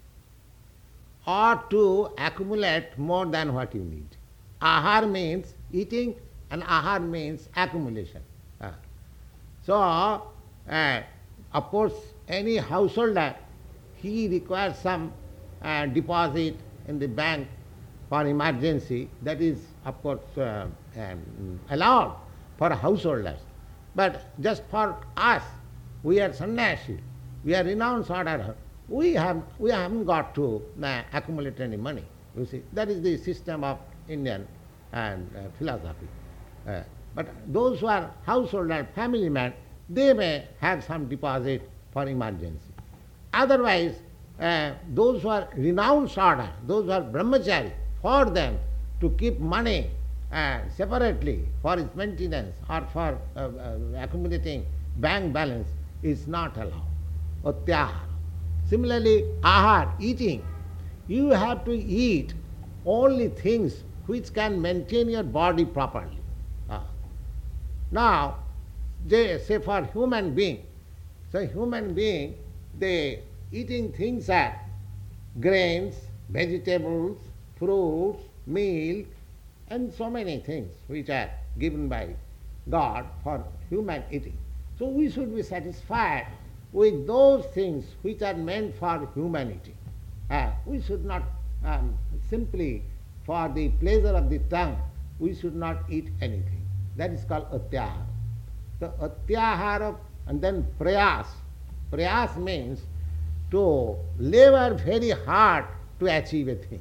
or to accumulate more than what you need. Ahar means eating, and ahar means accumulation. Uh, so, uh, of course, any householder, he requires some uh, deposit in the bank for emergency. That is, of course, uh, um, allowed for householders. But just for us, we are sannyasi, we are renounced order, we, have, we haven't got to uh, accumulate any money. You see, that is the system of Indian and uh, philosophy. Uh, but those who are householder, family men, they may have some deposit for emergency. Otherwise, uh, those who are renounced order, those who are brahmachari, for them to keep money uh, separately for its maintenance or for uh, uh, accumulating bank balance is not allowed. Utyahara. Similarly, ahar, eating. You have to eat only things which can maintain your body properly. Ah. Now, they say for human being, so human being, they eating things are grains, vegetables, fruits, milk, and so many things which are given by God for human eating. So we should be satisfied with those things which are meant for human eating. Uh, we should not um, simply for the pleasure of the tongue, we should not eat anything. That is called atyahara. The atyahara and then prayas. Prayas means to labor very hard to achieve a thing.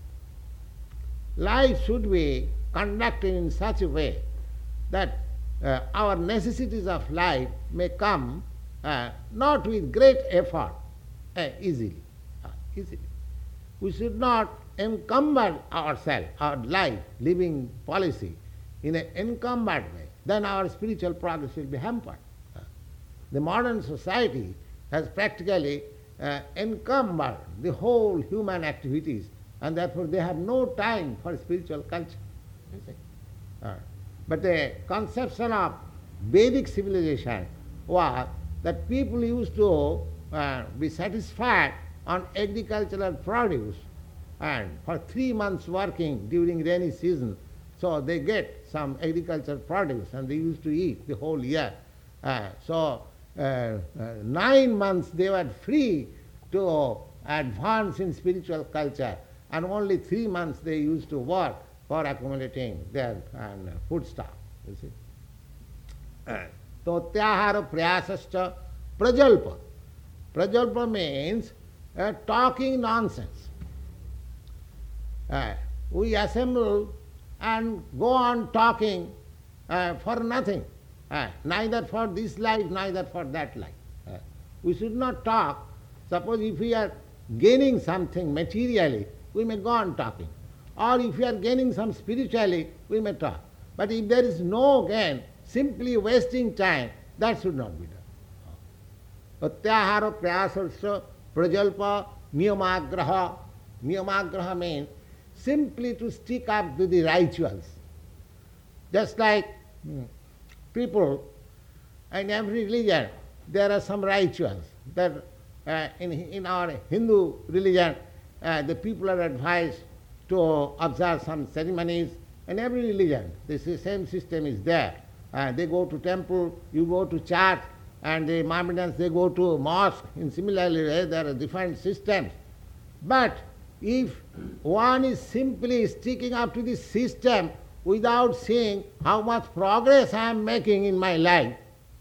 Life should be conducted in such a way that uh, our necessities of life may come uh, not with great effort, uh, easily. Uh, easily. We should not encumber ourselves, our life, living policy, in an encumbered way. Then our spiritual progress will be hampered. Uh, the modern society has practically uh, encumbered the whole human activities, and therefore they have no time for spiritual culture. You see? Uh, but the conception of Vedic civilization was that people used to uh, be satisfied on agricultural produce, and for three months working during rainy season, so they get some agricultural produce and they used to eat the whole year. Uh, so uh, uh, nine months they were free to advance in spiritual culture, and only three months they used to work for accumulating their uh, foodstuff. You see. Totyahara prayasascha prajalpa. Prajalpa means uh, talking nonsense. Uh, we assemble and go on talking uh, for nothing, uh, neither for this life, neither for that life. Uh, we should not talk. Suppose if we are gaining something materially, we may go on talking. Or if we are gaining some spiritually, we may talk. But if there is no gain, simply wasting time, that should not be done. Atyahara prayasasya prajalpa niyamagraha. Niyamagraha means simply to stick up to the rituals. Just like hmm, people in every religion, there are some rituals. That uh, in, in our Hindu religion, uh, the people are advised to observe some ceremonies. In every religion, the same system is there. Uh, they go to temple, you go to church, and the Mohammedans, they go to mosque. In similarly way, there are different systems. But if one is simply sticking up to the system without seeing how much progress I am making in my life,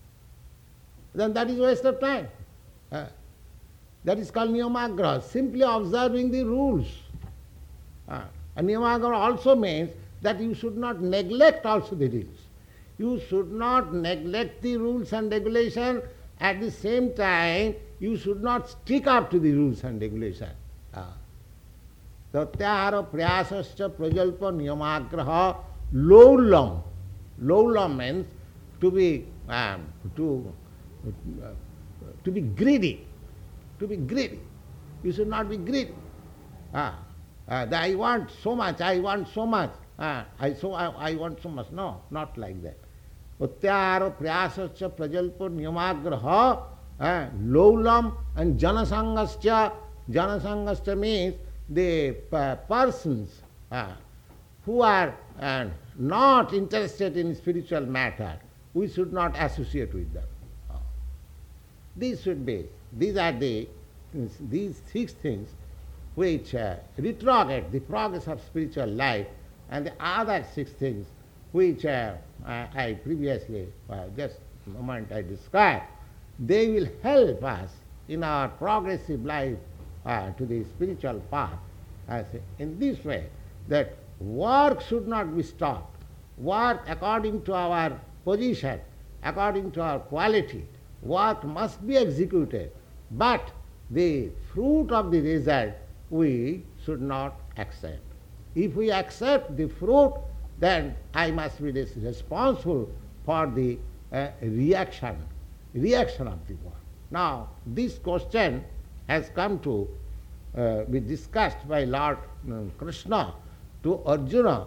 then that is waste of time. Uh, that is called niyamagraha, simply observing the rules. Uh, and niyamagraha also means that you should not neglect also the rules. You should not neglect the rules and regulations. At the same time, you should not stick up to the rules and regulations. Uh, Tatyahara prayasascha prajalpa niyamagraha loulam. Loulam means to be um, to uh, to be greedy. To be greedy. You should not be greedy. Uh, uh, I want so much, I want so much. Uh, I so I, I want so much. No, not like that. Tatyahara prayasascha prajalpa niyamagraha loulam and janasangascha. Janasangascha means the uh, persons uh, who are uh, not interested in spiritual matter, we should not associate with them. Uh, these should be, these are the, these six things which uh, retrograde the progress of spiritual life, and the other six things which uh, I, I previously, uh, just a moment I described, they will help us in our progressive life Uh, to the spiritual path, as in this way, that work should not be stopped. Work according to our position, according to our quality, work must be executed, but the fruit of the result we should not accept. If we accept the fruit, then I must be responsible for the uh, reaction, reaction of the work. Now, this question has come to uh, be discussed by Lord uh, Krishna to Arjuna,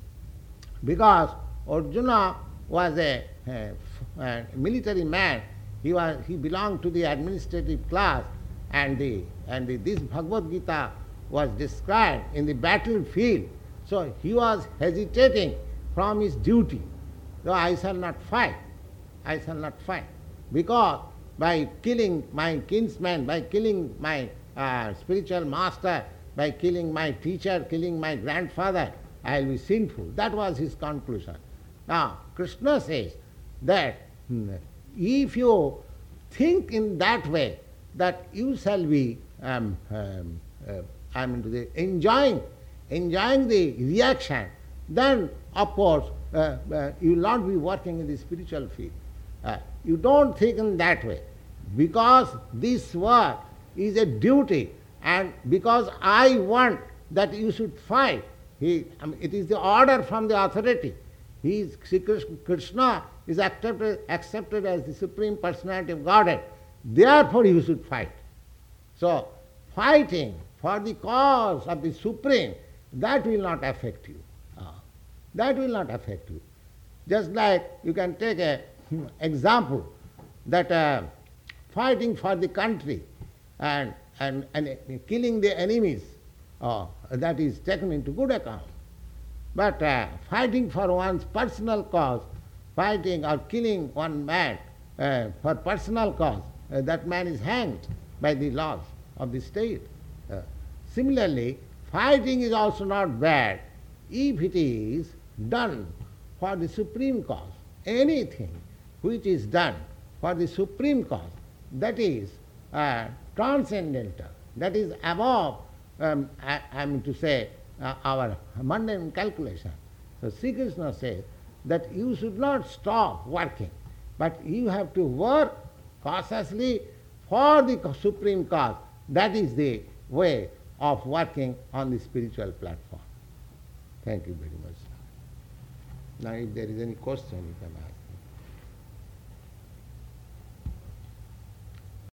because Arjuna was a, a, a military man. He was he belonged to the administrative class, and the and the, this Bhagavad Gita was described in the battlefield. So he was hesitating from his duty. So I shall not fight. I shall not fight. Because by killing my kinsman, by killing my uh, spiritual master, by killing my teacher, killing my grandfather, I will be sinful. That was his conclusion. Now, Krishna says that hmm, if you think in that way, that you shall be um, um, uh, I mean, to the enjoying, enjoying the reaction, then of course uh, uh, you will not be working in the spiritual field. Uh, you don't think in that way, because this work is a duty, and because I want that you should fight. He, I mean, it is the order from the authority. He is, Krishna is accepted, accepted as the Supreme Personality of Godhead. Therefore you should fight. So fighting for the cause of the Supreme, that will not affect you. Uh, that will not affect you. Just like you can take an example that uh, fighting for the country and, and, and killing the enemies, uh, that is taken into good account. But uh, fighting for one's personal cause, fighting or killing one man uh, for personal cause, uh, that man is hanged by the laws of the state. Uh, similarly, fighting is also not bad if it is done for the supreme cause. Anything which is done for the supreme cause, that is uh, transcendental, that is above, um, I, I mean to say, uh, our mundane calculation. So Sri Krishna says that you should not stop working, but you have to work cautiously for the supreme cause. That is the way of working on the spiritual platform. Thank you very much. Now if there is any question you can ask.